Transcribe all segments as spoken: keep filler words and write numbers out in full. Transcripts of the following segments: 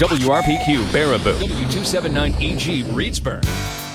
W R P Q Baraboo, W two seventy-nine E G Reedsburg.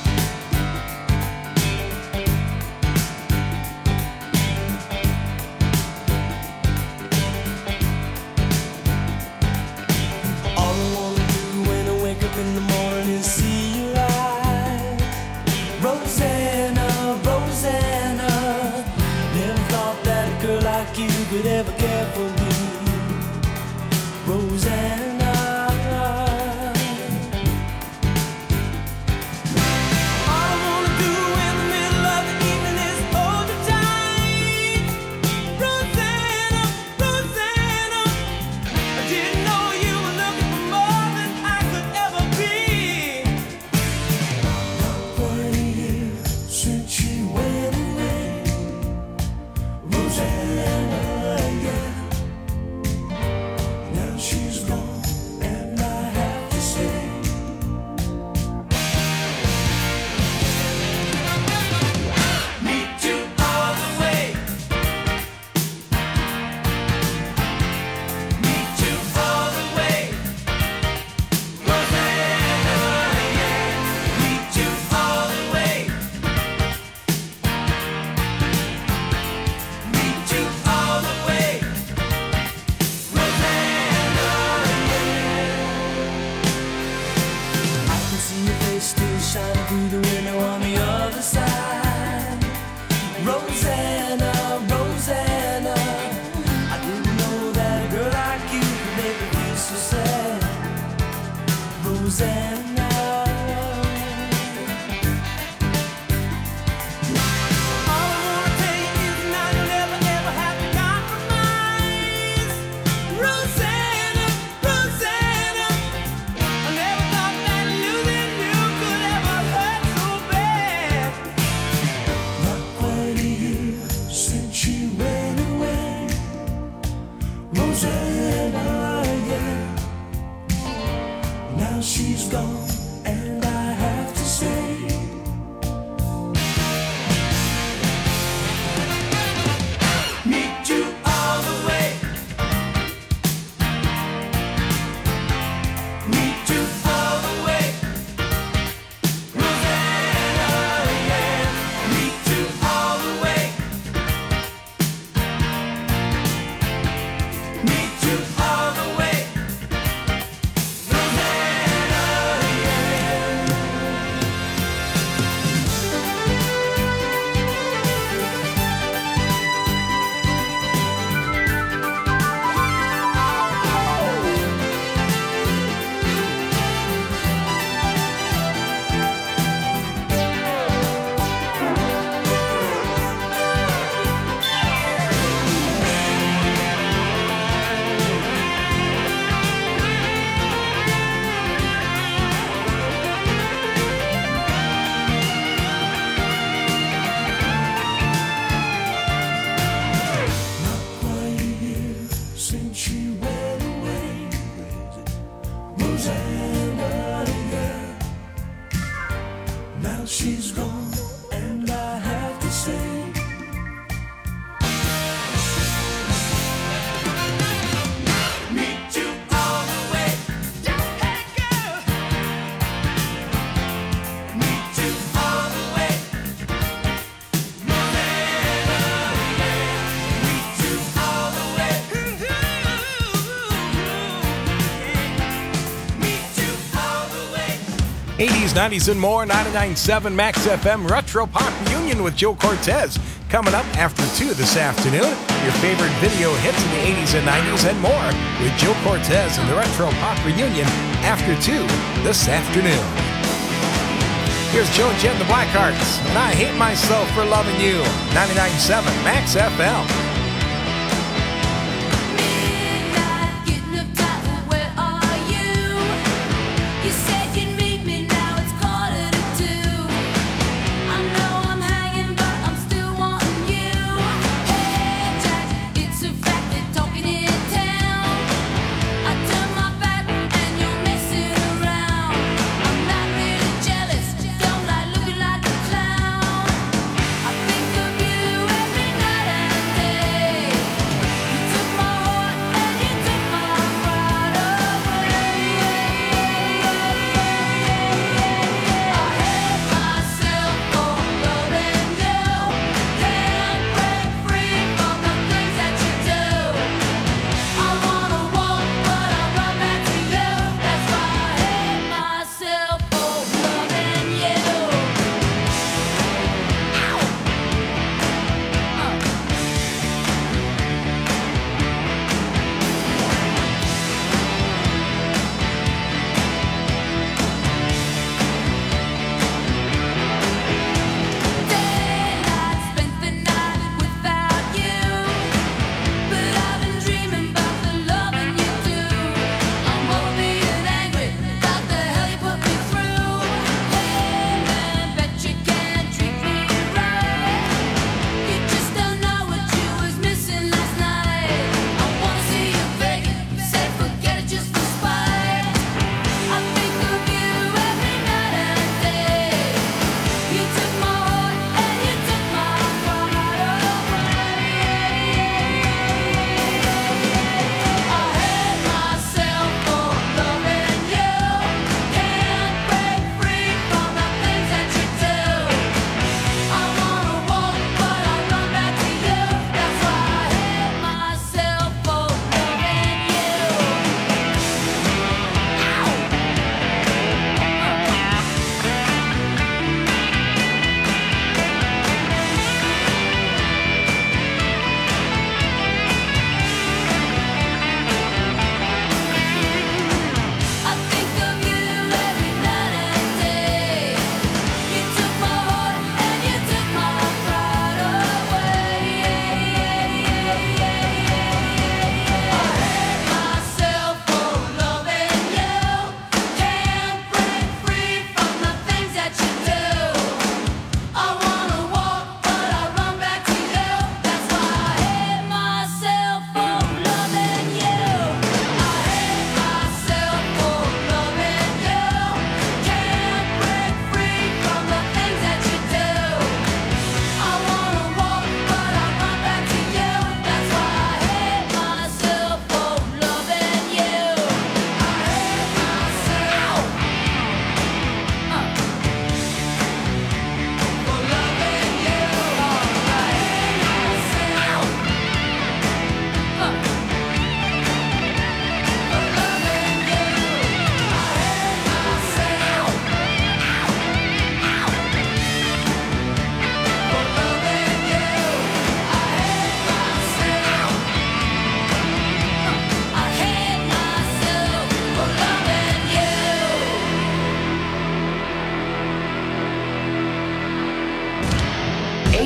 eighties, nineties, and more. ninety-nine point seven Max F M Retro Pop Reunion with Joe Cortez. Coming up after two this afternoon. Your favorite video hits in the eighties and nineties and more with Joe Cortez and the Retro Pop Reunion after two this afternoon. Here's Joe and Jen, the Blackhearts, and I Hate Myself for Loving You. ninety-nine point seven Max F M. Looking like a clown. I think of you every night and day.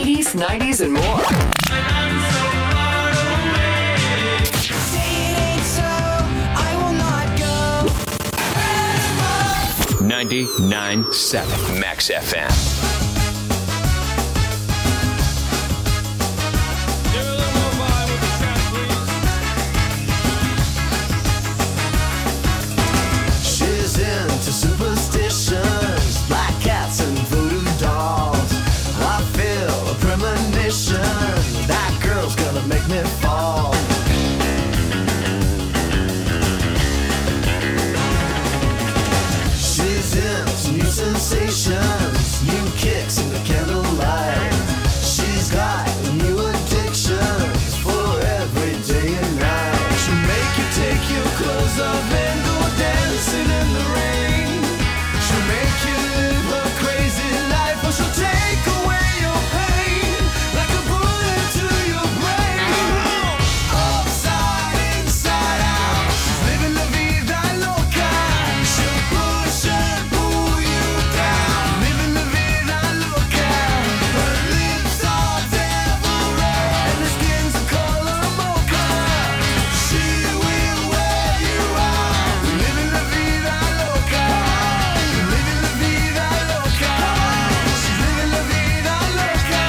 eighties, nineties, and more. ninety-nine point seven Max F M. Superstitions, black cats and voodoo dolls. I feel a premonition, that girl's gonna make me fall. She's into new sensations, new kicks in the candlelight. She's got new addictions for every day and night. She'll make you take your clothes off and go dancing in the rain. She'll make you live a crazy life, or she'll take away your pain like a bullet to your brain. Upside, inside out, she's living la vida loca. She'll push and pull you down, living la vida loca. Her lips are devil red and her skin's a color mocha. She will wear you out, living la vida loca. Living la vida loca. She's living la vida loca.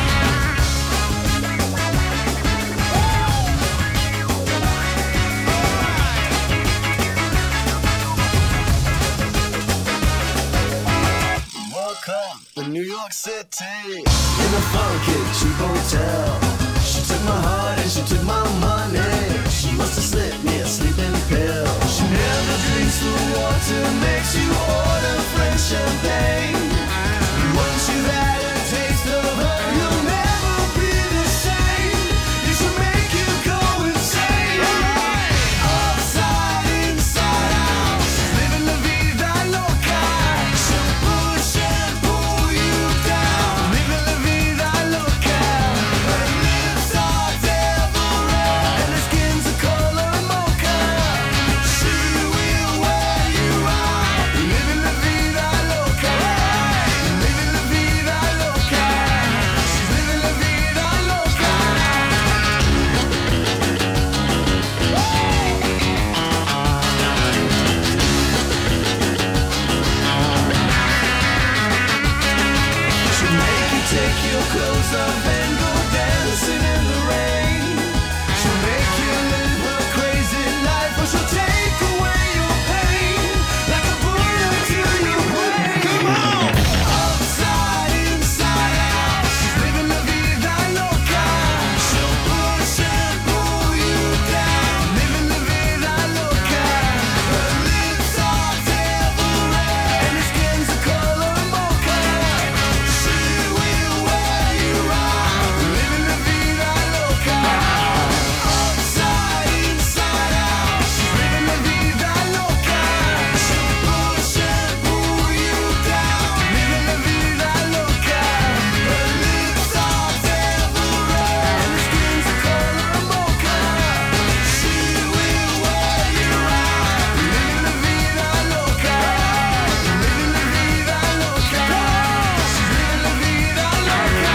Welcome to New York City, in a funky cheap hotel. She took my heart and she took my money. She must have slipped me a sleeping pill. She never drinks the water, makes you order French champagne. Once you've had a taste of her, you'll never be the same. You should make you go insane. Upside, inside out, she's living la vida loca. She'll push and pull you down, living la vida loca. Her lips are devil red and her skin's a color mocha. She will wear you out, living la vida loca. Living la vida loca. She's living la vida loca. She'll make you take your clothes off and go dancing in the rain. She'll make you live a crazy life, or she'll take away your pain like a bullet to your brain. Come on! Upside, inside out, she's living la vida loca. She'll push and pull you down, living la vida loca. Her lips are devil red and her skin's a color mocha. She will wear you out, living la vida loca. Upside, inside out, she's living la vida loca. She'll push and pull you down, living la vida loca. Her lips are devil red and her skin's a color mocha. She will wear you out, living la vida loca. Living la vida loca. She's living la vida loca.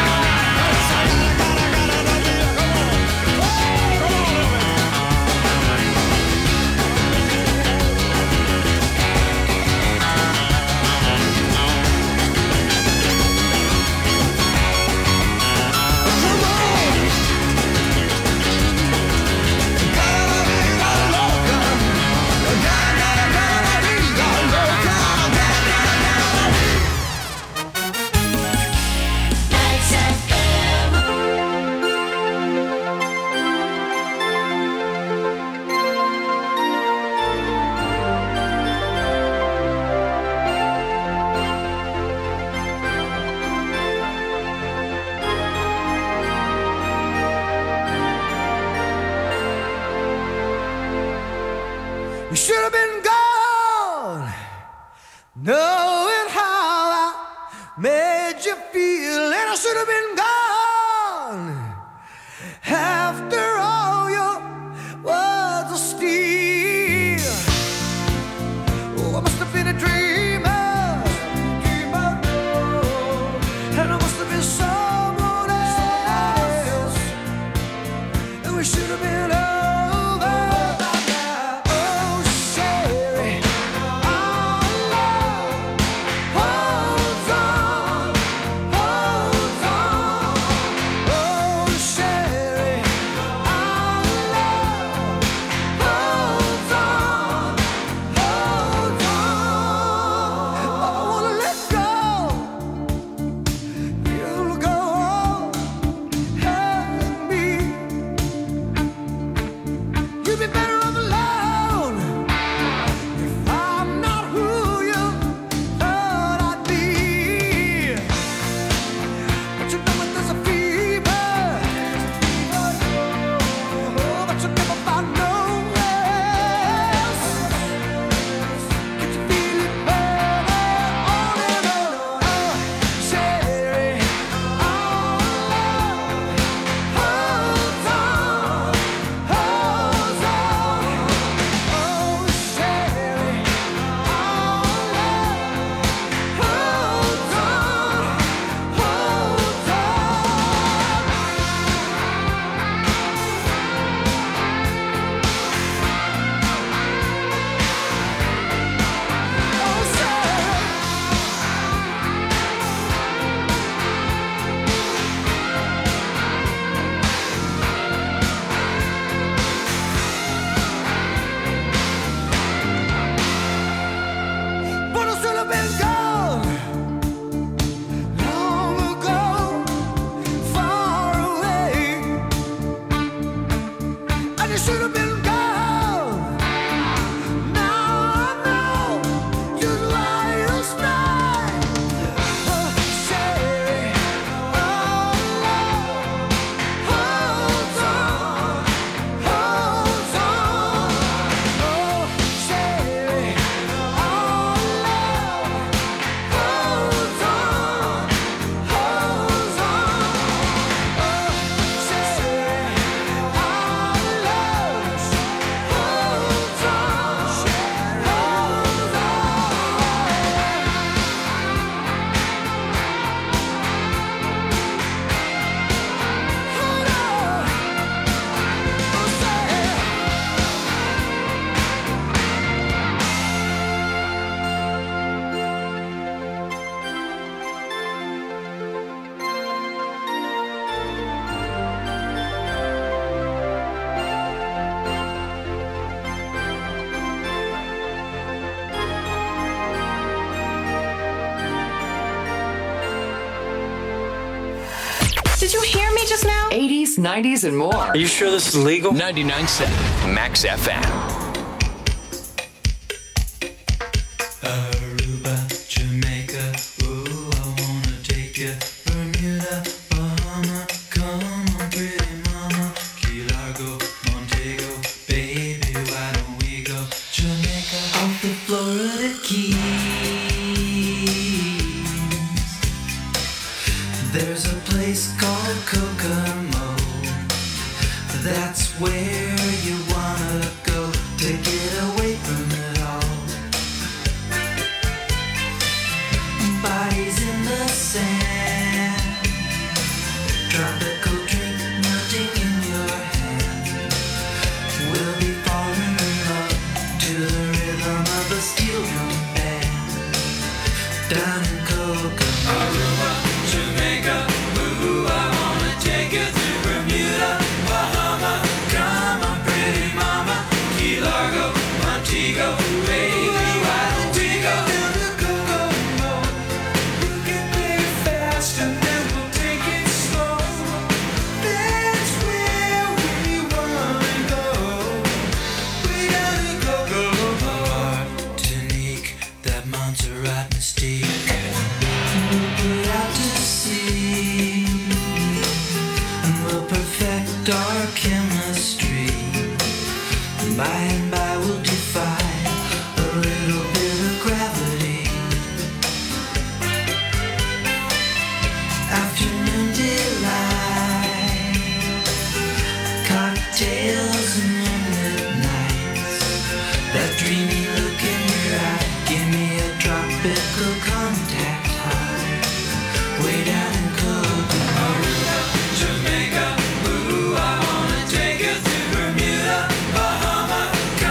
You should have been gone, knowing how I made you feel, and I should have been gone after all your words of steel. Oh, I must have been a dreamer, dreamer, and I must have been someone Did you hear me just now? eighties, nineties, and more. Are you sure this is legal? ninety-nine point seven Max F M. Aruba, Jamaica, ooh, I wanna take you. Bermuda, Bahama, come on, pretty mama. Key Largo, Montego, baby, why don't we go? Jamaica, off the Florida Keys. There's a place called Kokomo. That's where you wanna go to get away from it all. Bodies in the sand, tropical drink melting in your hand. We'll be falling in love to the rhythm of a steel drum band. Down in Kokomo, Aruba, Jamaica, ooh, I wanna take you to Bermuda, Bahama, come on, pretty mama, Key Largo, Montego, baby, why don't we go down to Kokomo? We can play it fast and then we'll take it slow. That's where we wanna go. We gotta go, go, go. Martinique, that Montserrat mystique. We'll put out to sea and we'll perfect our chemistry. By and by we'll defy a little bit of gravity. Afternoon delight, cocktails and moonlit nights. That dreamy look in your eye, give me a tropical contact high. Way down in Kokomo, Aruba, Jamaica, ooh, I wanna take you to Bermuda, Bahama.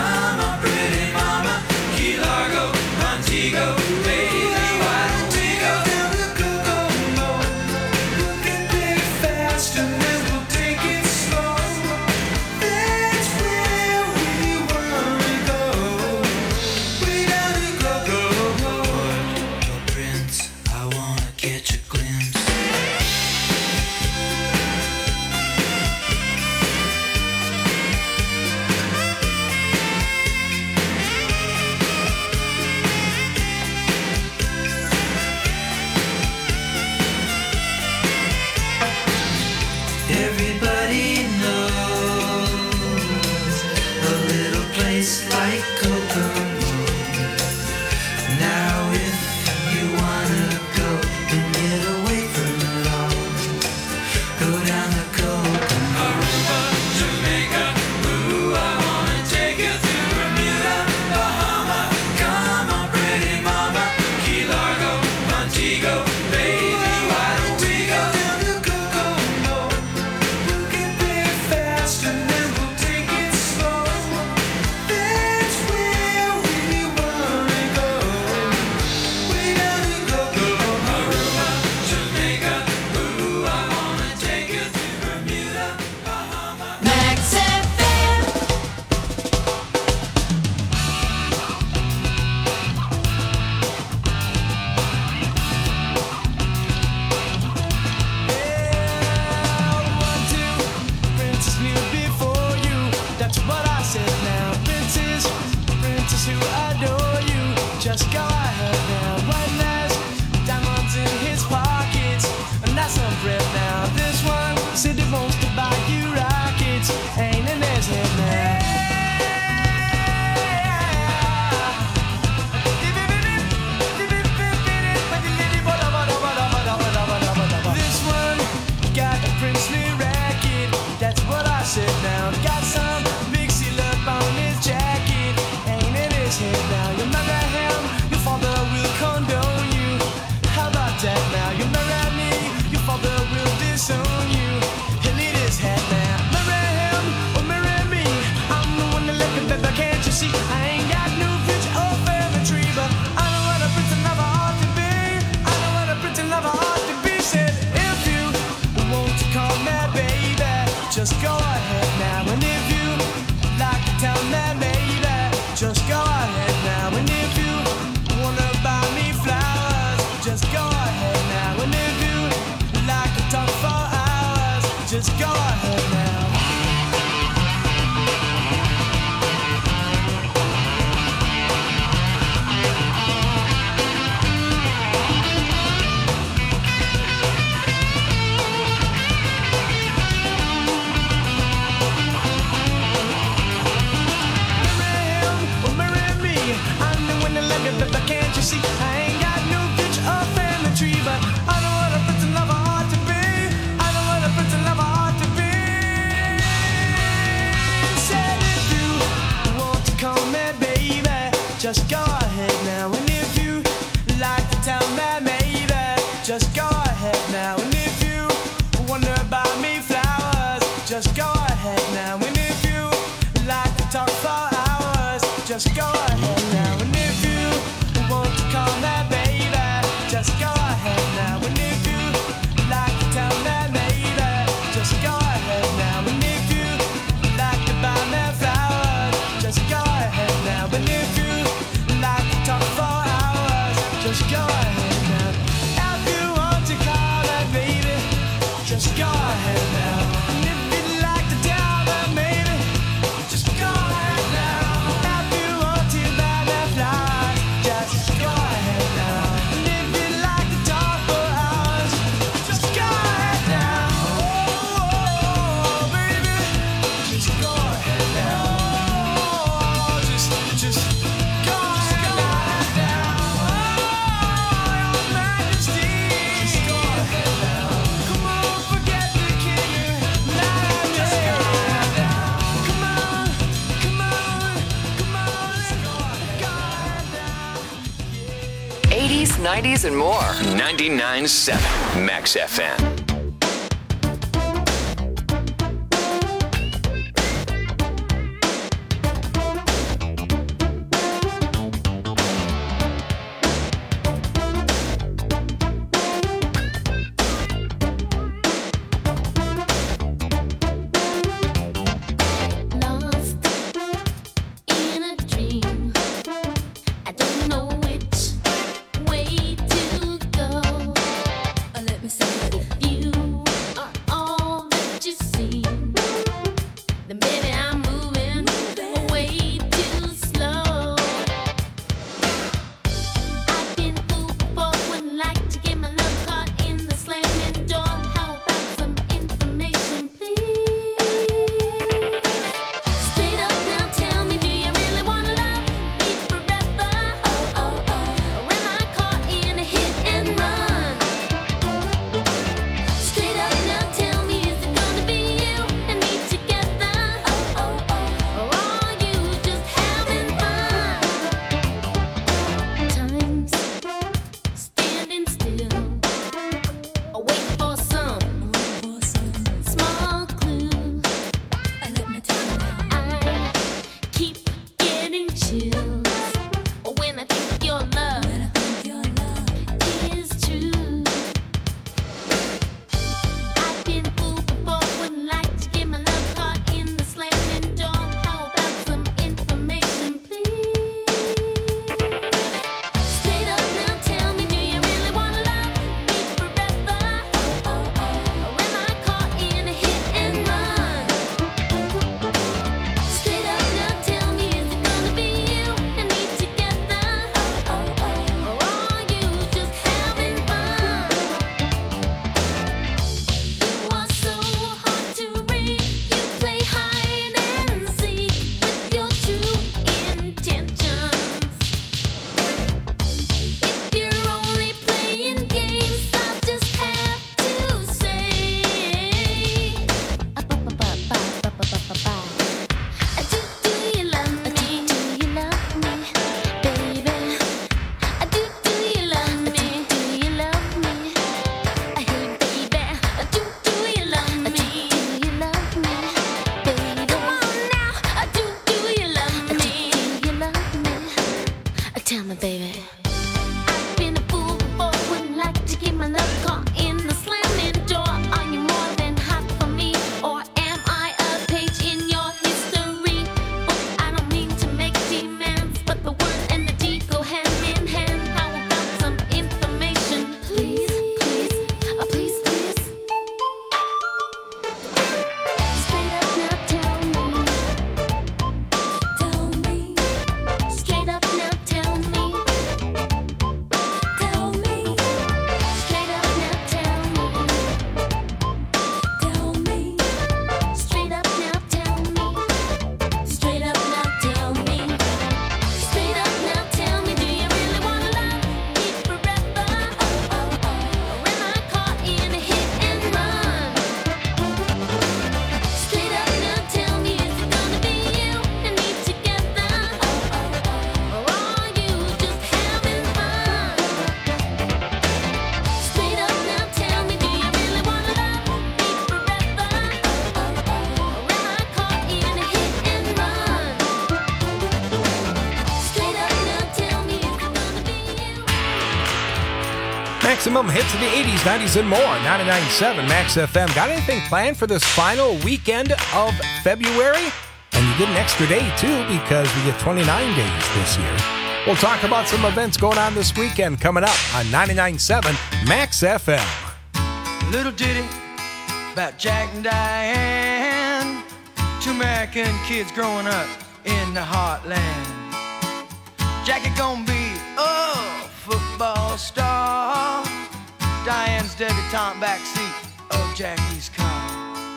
just go ahead now. And if you wonder about me flowers, just go ahead now. And if you like to talk for hours, just go ahead now. And if you want to call me baby, just go ahead now. And if you like to tell me maybe, just go ahead now. And if you like to buy me flowers, just go ahead now. And if you like to talk for hours, just go ahead now. If you want to call me baby, just go ahead now. And if you'd like to tell me maybe, just go ahead now. If you want to buy me flowers, just go ahead now. And if you'd like to talk for hours, just go ahead now. Oh, baby, just go ahead now. Oh, just, just go ahead now. Oh, Your Majesty, just go ahead now. Come on, forget the king, not me. Come on, come on, come on, let's go ahead now. eighties, nineties, and more. ninety-nine point seven Max F M. Lost in a dream. I don't know which way to go. Or let me say it. If you Maximum hits of the eighties, nineties, and more. ninety-nine point seven Max F M. Got anything planned for this final weekend of February? And you get an extra day, too, because we get twenty-nine days this year. We'll talk about some events going on this weekend coming up on ninety-nine point seven Max F M. Little ditty about Jack and Diane, two American kids growing up in the heartland. Jackie gonna be a football star, Diane's debutante backseat of Jackie's car.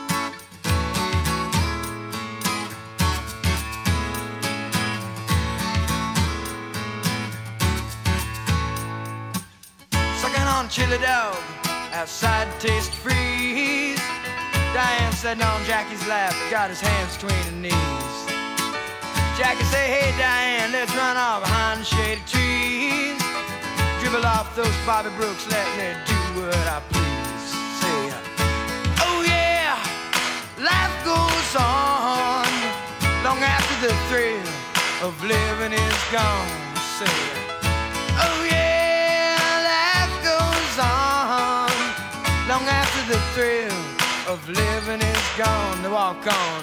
Sucking on chili dog outside Taste Freeze, Diane sitting on Jackie's lap, got his hands between her knees. Jackie say, hey Diane, let's run off behind the shady trees, dribble off those Bobby Brooks, let me do what I please. Say, oh yeah, life goes on long after the thrill of living is gone. Say, oh yeah, life goes on long after the thrill of living is gone. To walk on.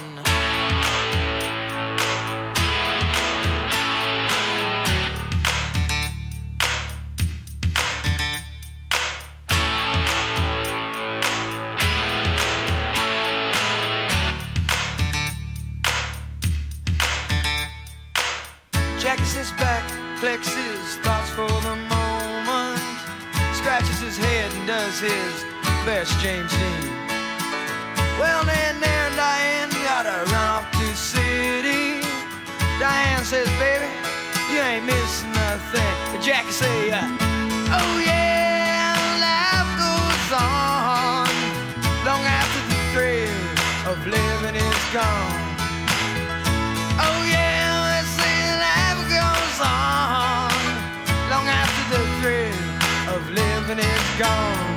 Jackie sits back, collects his thoughts for the moment, scratches his head and does his best James Dean. Well, then there, Diane, you gotta run off to the city. Diane says, baby, you ain't missing nothing. But Jackie say, uh, oh yeah, life goes on long after the thrill of living is gone. Oh yeah, let's say life goes on long after the thrill of living is gone.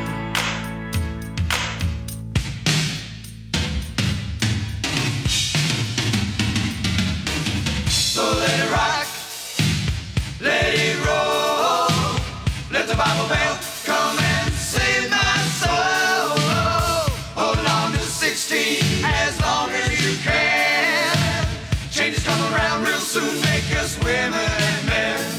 So let it rock, let it roll, let the Bible Belt come and save my soul. Hold on to sixteen as long as you can. Changes come around real soon, make us women and men.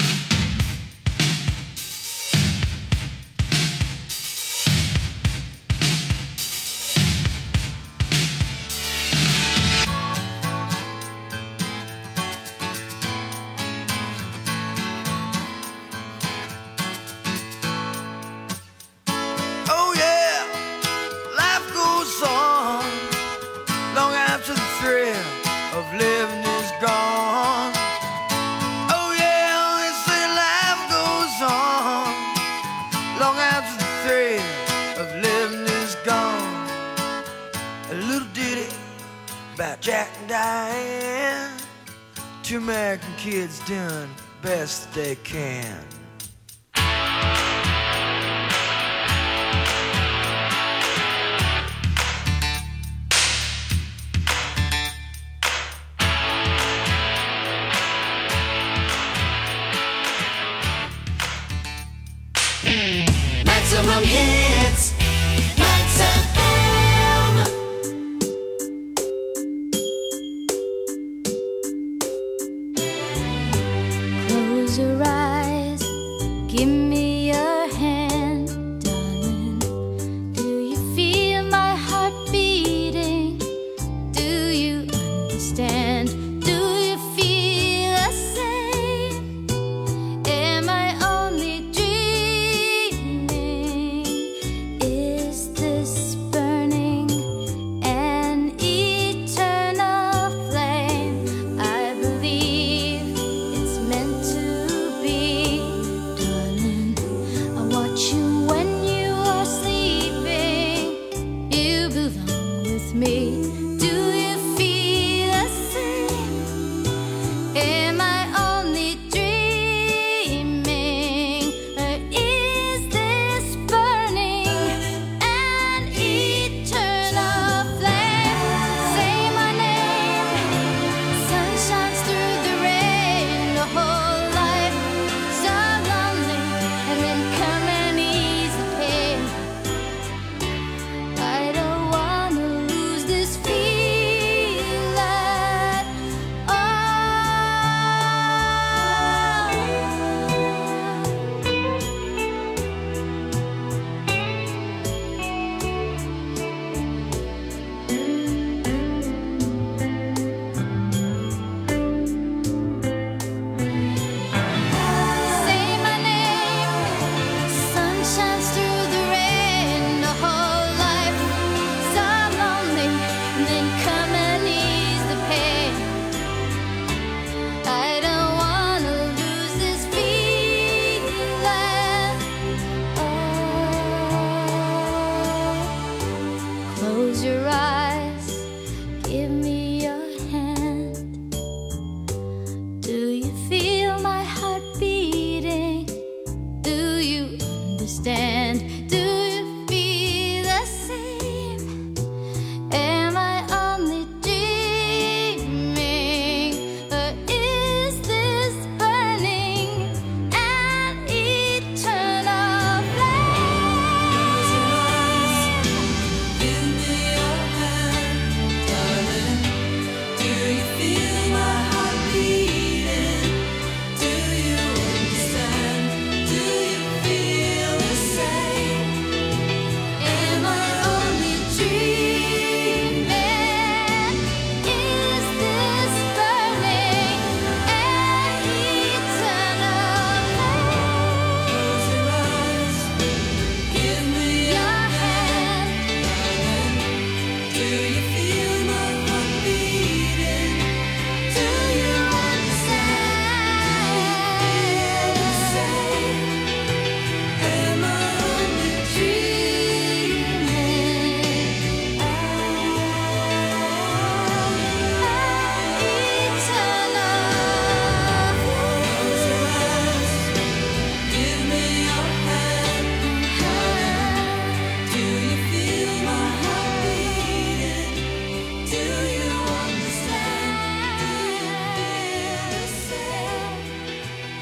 Oh yeah, life goes on long after the thrill of living is gone. Oh yeah, they say life goes on long after the thrill of living is gone. A little ditty about Jack and Diane, two American kids doing best they can. Maximum hits, Max F M. Close your eyes,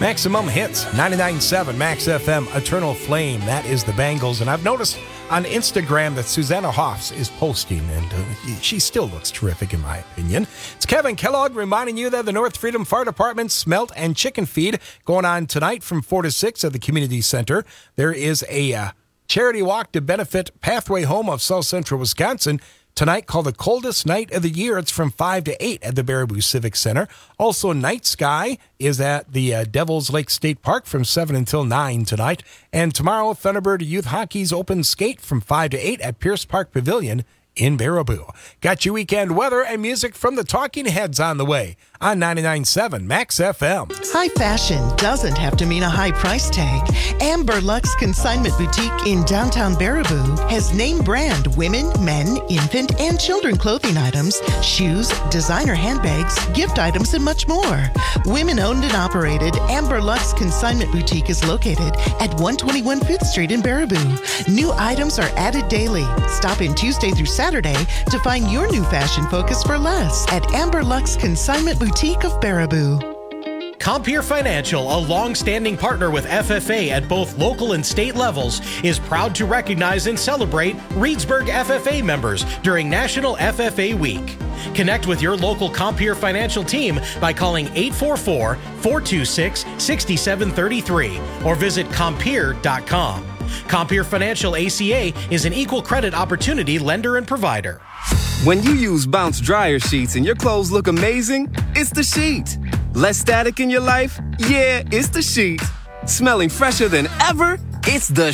Maximum Hits, ninety-nine point seven Max F M, Eternal Flame. That is the Bangles. And I've noticed on Instagram that Susanna Hoffs is posting, and uh, she still looks terrific in my opinion. It's Kevin Kellogg reminding you that the North Freedom Fire Department Smelt and Chicken Feed going on tonight from four to six at the Community Center. There is a uh, charity walk to benefit Pathway Home of South Central Wisconsin tonight, called the coldest night of the year. It's from five to eight at the Baraboo Civic Center. Also, Night Sky is at the uh, Devil's Lake State Park from seven until nine tonight. And tomorrow, Thunderbird Youth Hockey's open skate from five to eight at Pierce Park Pavilion in Baraboo. Got your weekend weather and music from the Talking Heads on the way on ninety-nine point seven Max F M. High fashion doesn't have to mean a high price tag. Amber Lux Consignment Boutique in downtown Baraboo has name brand women, men, infant, and children clothing items, shoes, designer handbags, gift items, and much more. Women owned and operated, Amber Lux Consignment Boutique is located at one twenty-one Fifth Street in Baraboo. New items are added daily. Stop in Tuesday through Saturday to find your new fashion focus for less at Amber Lux Consignment Boutique of Baraboo. Compeer Financial, a long-standing partner with F F A at both local and state levels, is proud to recognize and celebrate Reedsburg F F A members during National F F A Week. Connect with your local Compeer Financial team by calling eight four four, four two six, six seven three three or visit compeer dot com. Compeer Financial A C A is an equal credit opportunity lender and provider. When you use Bounce dryer sheets and your clothes look amazing, it's the sheet. Less static in your life? Yeah, it's the sheet. Smelling fresher than ever? It's the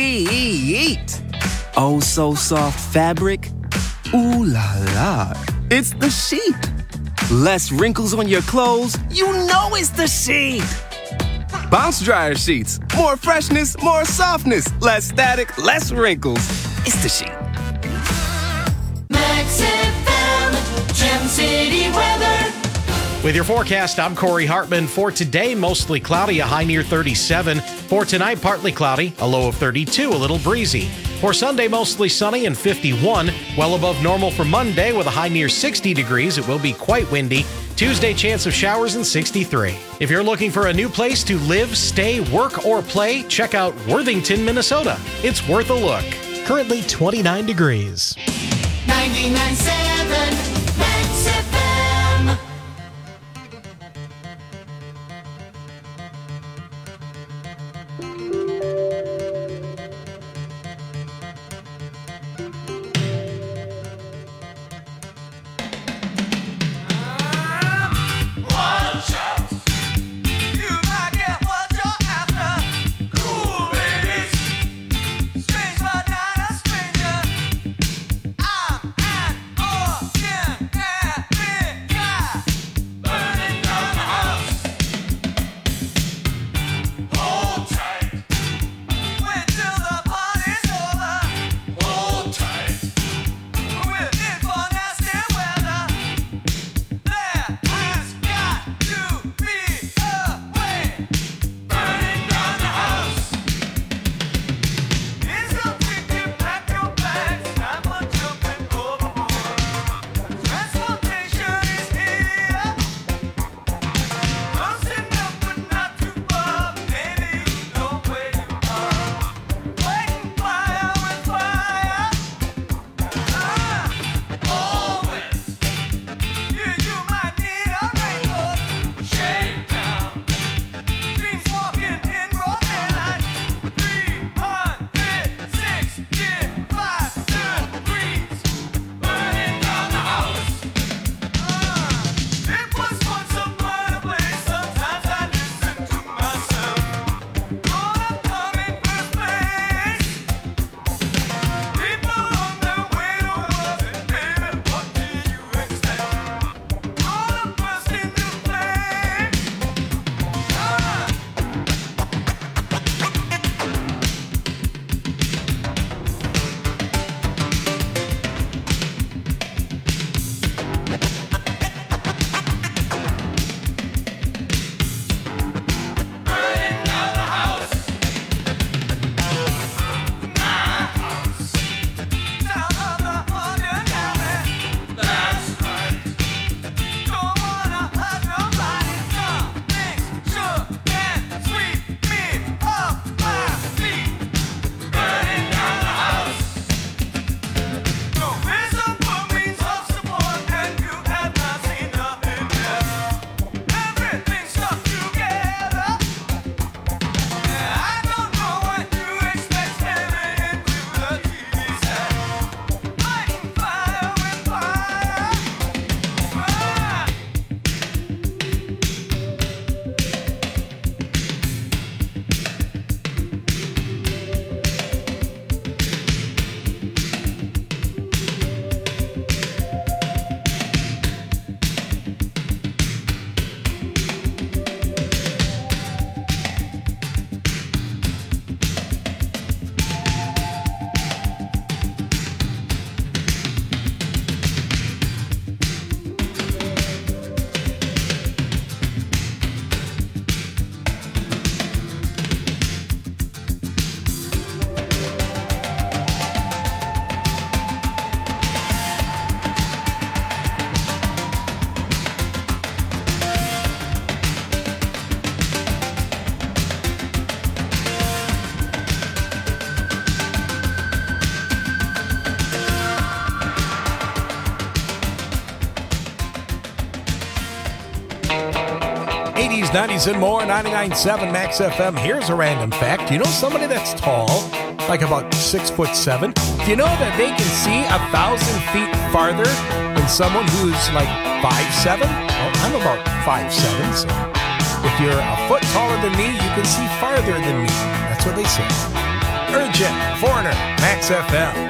sheet. Oh, so soft fabric? Ooh la la. It's the sheet. Less wrinkles on your clothes? You know it's the sheet. Bounce dryer sheets. More freshness, more softness. Less static, less wrinkles. It's the sheet. Max F M, Gem City weather. With your forecast, I'm Corey Hartman. For today, mostly cloudy, a high near thirty-seven. For tonight, partly cloudy, a low of thirty-two, a little breezy. For Sunday, mostly sunny and fifty-one, well above normal for Monday with a high near sixty degrees. It will be quite windy. Tuesday, chance of showers and sixty-three. If you're looking for a new place to live, stay, work, or play, check out Worthington, Minnesota. It's worth a look. Currently twenty-nine degrees. ninety-nine point seven Max F M. I'm an orphan. eighties, nineties, and more, ninety-nine point seven Max F M. Here's a random fact. Do you know somebody that's tall, like about six foot seven? Do you know that they can see a thousand feet farther than someone who's like five seven? Well, I'm about five seven, so if you're a foot taller than me, you can see farther than me. That's what they say. Urgent, Foreigner, Max F M.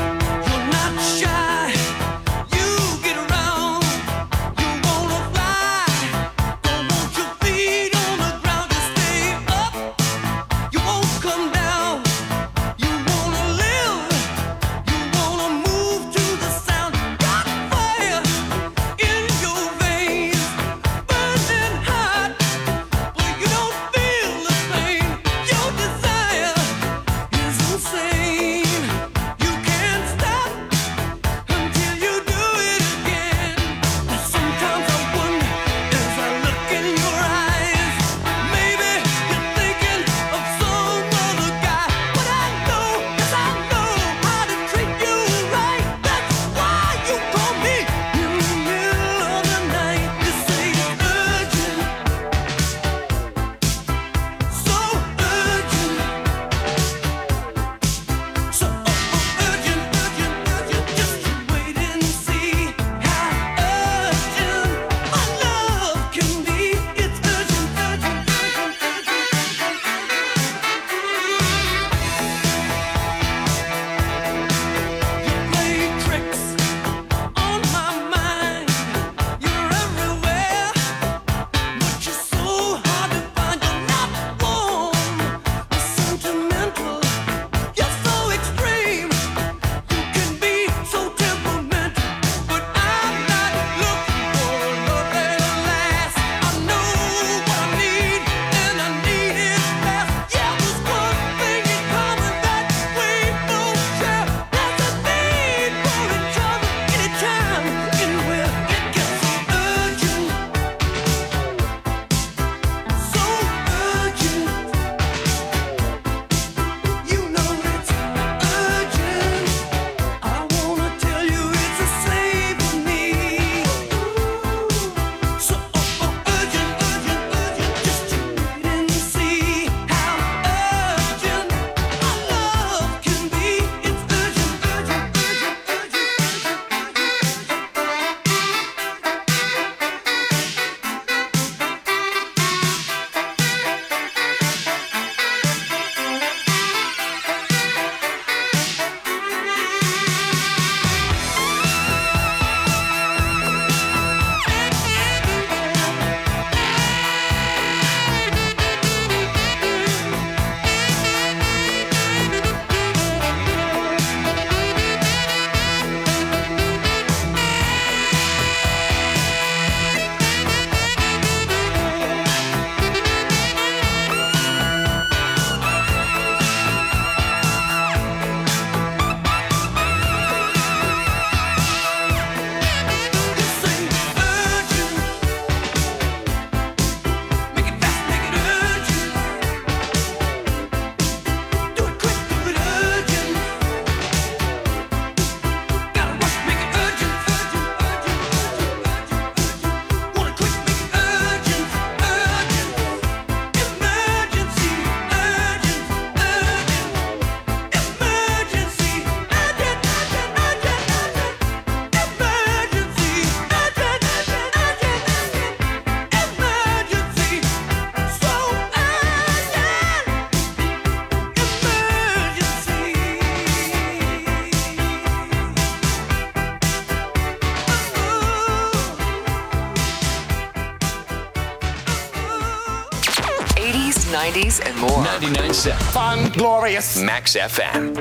nineties, and more. ninety-nine point seven. Fun, glorious. Max F M.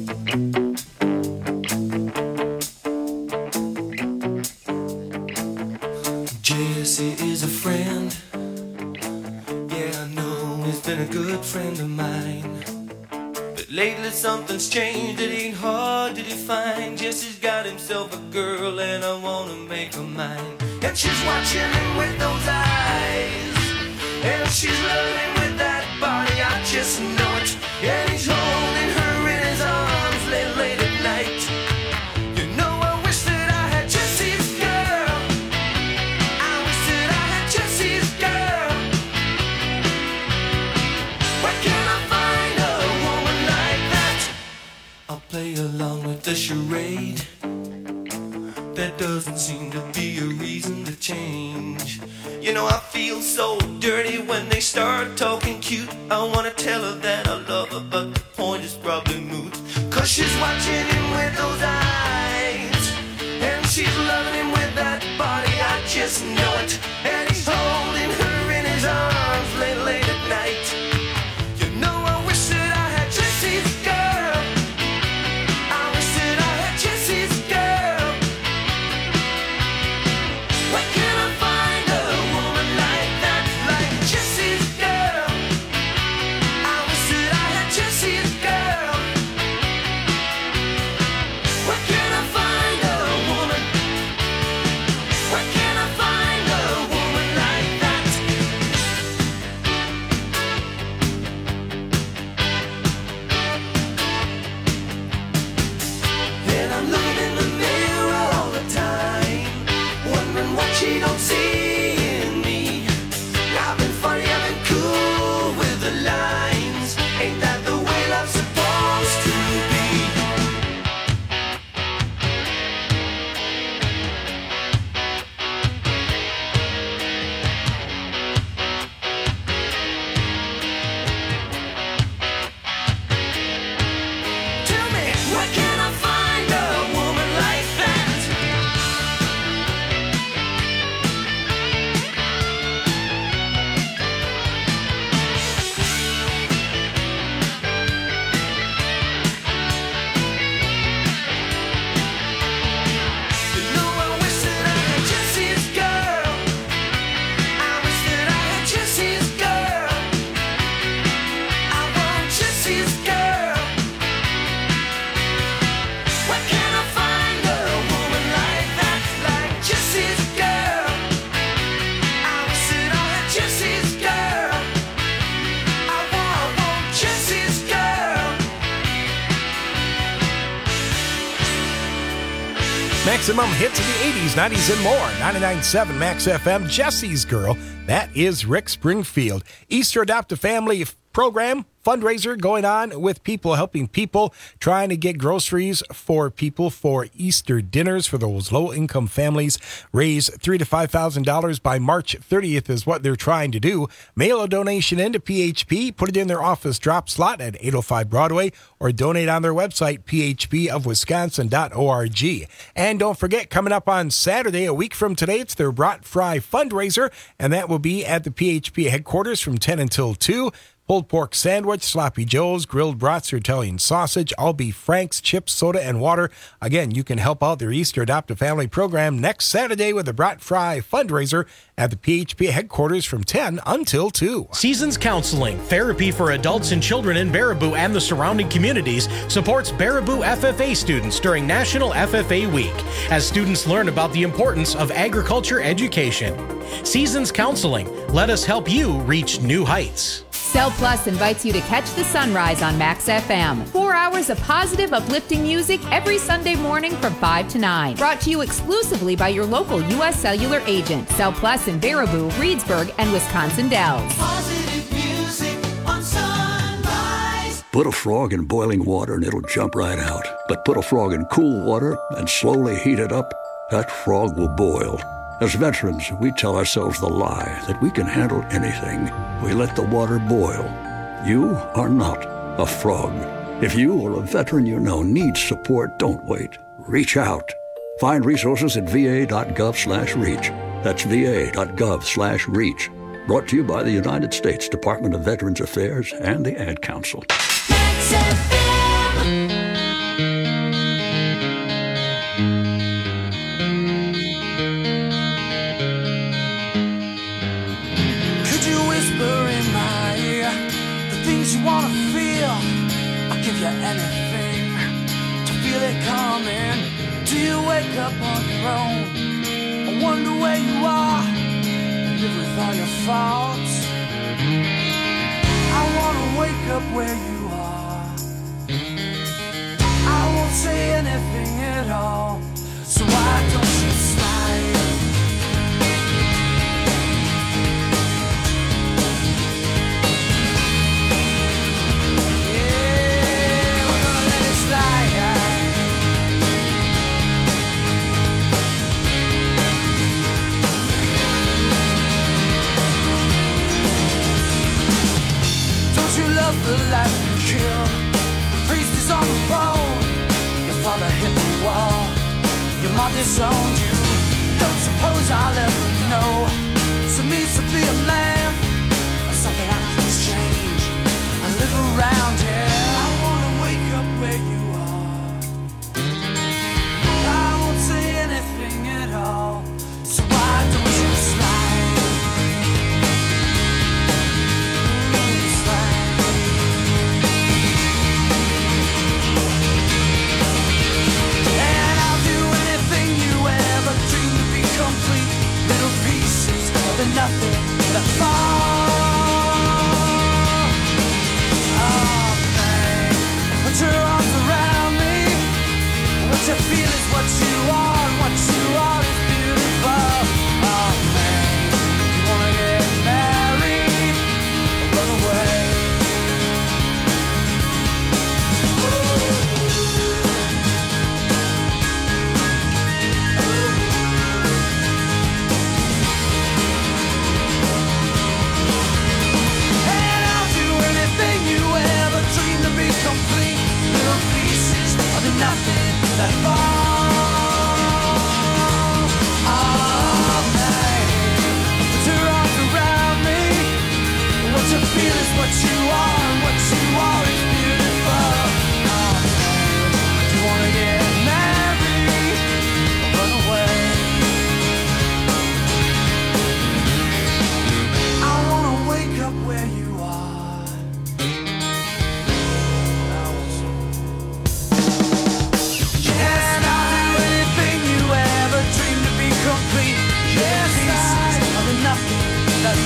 Jesse is a friend. Yeah, I know he's been a good friend of mine. But lately something's changed. It ain't hard to define. Jesse's got himself a girl, and I wanna make her mine. And she's watching him with those eyes, and she's loving with that body. I just know it. And he's holding her in his arms late, late at night. You know, I wish that I had Jesse's girl. I wish that I had Jesse's girl. along with the charade. There doesn't seem to be a reason to change. You know, I feel so dirty when they start talking cute. I wanna tell her that I love her, but the point is probably moot. Cause she's watching him with those eyes, and she's loving him with that body, I just know it. And he's holding her in his arms late, late at night. You know, I wish that I had Jesse's girl. I wish that I had Jesse's girl. Where can I find a woman like that, like Jesse's girl? I wish that I had Jesse's girl. Where can I find a woman? Where can I find a woman like that? And I'm looking in the mirror all the time, wondering what she don't see in me. I've been funny, I've been cool with the lines. Ain't that the way love's supposed to be? Tell me, where can I find a woman like that? You know, I wish that I had Jesse's girl. I wish that I had Jesse's girl. I want Jesse's girl. Where can I find a woman like that, like Jesse's girl? I wish that I had Jesse's girl. I want, I want Jesse's girl. Maximum hits of the eighties, nineties, and more. ninety-nine point seven Max F M, Jesse's Girl. That is Rick Springfield. Easter Adopt a Family f- program, fundraiser going on with people helping people, trying to get groceries for people for Easter dinners for those low-income families. Raise three thousand to five thousand dollars by March thirtieth is what they're trying to do. Mail a donation into P H P, put it in their office drop slot at eight oh five Broadway, or donate on their website, p h p of wisconsin dot org. And don't forget, coming up on Saturday, a week from today, it's their Brat Fry fundraiser, and that will be at the P H P headquarters from ten until two. Pulled pork sandwich, sloppy joes, grilled brats or Italian sausage, all beef franks, chips, soda, and water. Again, you can help out their Easter Adopt a Family program next Saturday with the Brat Fry fundraiser at the P H P headquarters from ten until two. Seasons Counseling, therapy for adults and children in Baraboo and the surrounding communities, supports Baraboo F F A students during National F F A Week as students learn about the importance of agriculture education. Seasons Counseling, let us help you reach new heights. Cell Plus invites you to catch the sunrise on Max F M. Four hours of positive, uplifting music every Sunday morning from five to nine. Brought to you exclusively by your local U S Cellular agent. Cell Plus in Baraboo, Reedsburg, and Wisconsin Dells. Positive music on sunrise. Put a frog in boiling water and it'll jump right out. But put a frog in cool water and slowly heat it up, that frog will boil. As veterans, we tell ourselves the lie that we can handle anything. We let the water boil. You are not a frog. If you or a veteran you know needs support, don't wait. Reach out. Find resources at va.gov slash reach. That's va.gov slash reach. Brought to you by the United States Department of Veterans Affairs and the Ad Council. Max F M. You wanna feel, I'll give you anything to feel it coming. Do you wake up on your own? I wonder where you are and live with all your faults. I wanna wake up where you are. I won't say anything at all, so why don't you smile? Yeah, we're gonna let it slide. I hit the wall. Your mom disowned you. Don't suppose I'll ever know. So it means to be a man, something I can change. I live around here. I wanna wake up where you are. I won't say anything at all. So why don't you slide? Ooh, slide. And I'll do anything you ever dreamed to be complete. Little pieces of the nothing that fall. Oh man, put your arms around me. What you feel is what you are, and what you are is beautiful. Oh man, you wanna get married or run away? And I'll do anything you ever dreamed to be complete. Little pieces of the nothing that fall. Oh man, put your arms around me. What you feel is what you are, and what you are is beautiful. Oh man, do you wanna get married or run away? I wanna wake up where you are. I want some. Yes, I'll do anything you ever dreamed to be complete. Yes, pieces of the nothing that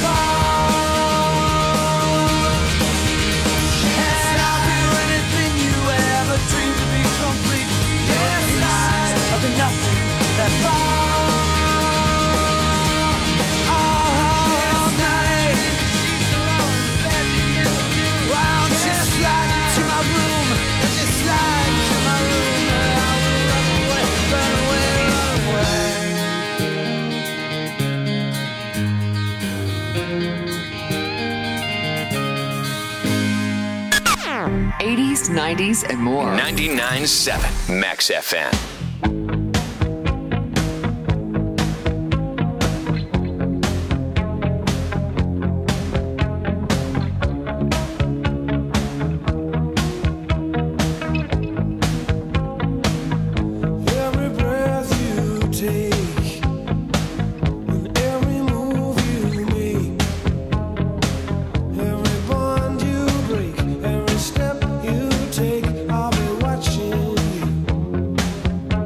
fall. Yes, I'll do anything you ever dreamed to be complete. Yes, pieces of the nothing that fall. All night. Wow, just slide into my room. Just slide into my room. I will run away, run away, run away. eighties, nineties, and more. ninety-nine point seven Max F M. Every breath you take, and every move you make, every bond you break, every step you take, I'll be watching you.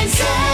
ninety-nine cents.